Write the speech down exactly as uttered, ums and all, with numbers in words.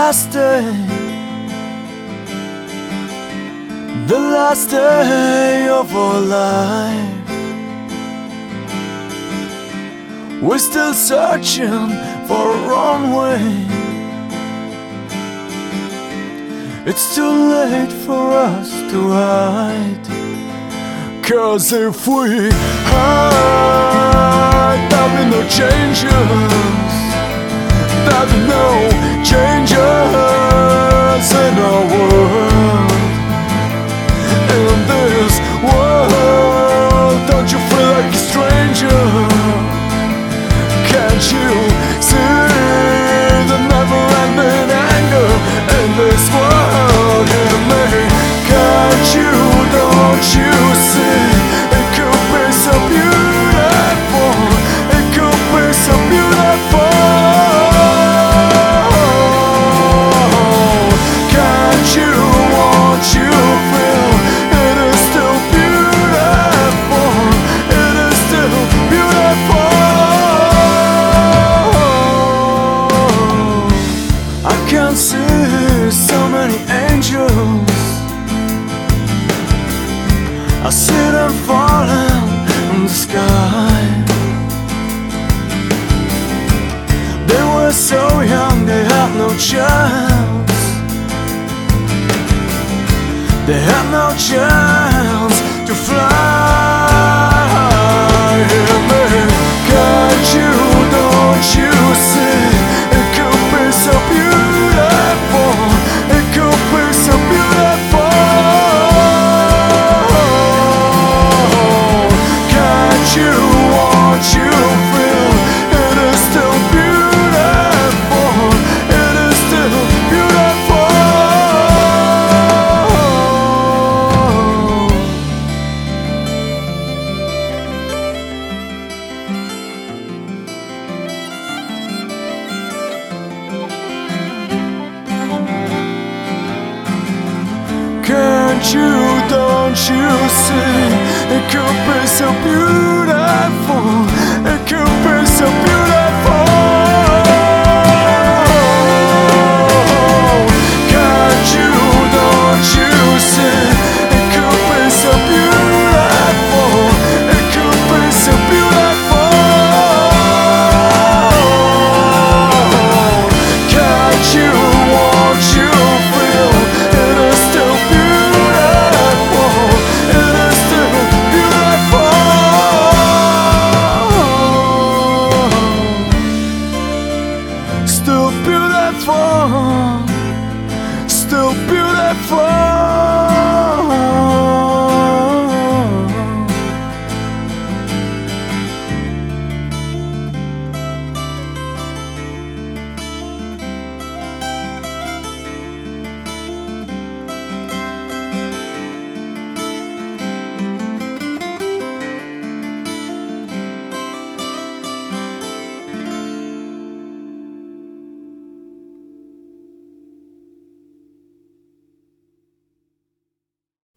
last day, the last day of our life. We're still searching for a wrong way. It's too late for us to hide, 'cause if we hide, there'll be no changes. There'll be no changes in our world. In this world, don't you feel like a stranger? Can't you see the never-ending anger in this world? Hear me, can't you, don't you see? It could be so beautiful. It could be so beautiful. Can't you, won't you feel? It is still beautiful. It is still beautiful. I can see so many angels. I see them falling in the sky. They were so young, they had no chance. They had no chance to fly. Hear me, can't you, don't you see? It could be so beautiful. It could be so beautiful. Can't you, won't you feel? It is still beautiful. It is still beautiful. Can't you, don't you see? It could be so beautiful. It could be so beautiful. Can't you, don't you see? It could be so beautiful. It could be so beautiful. Can't you, won't you feel? It is still beautiful. It is still beautiful. Still beautiful. Still beautiful.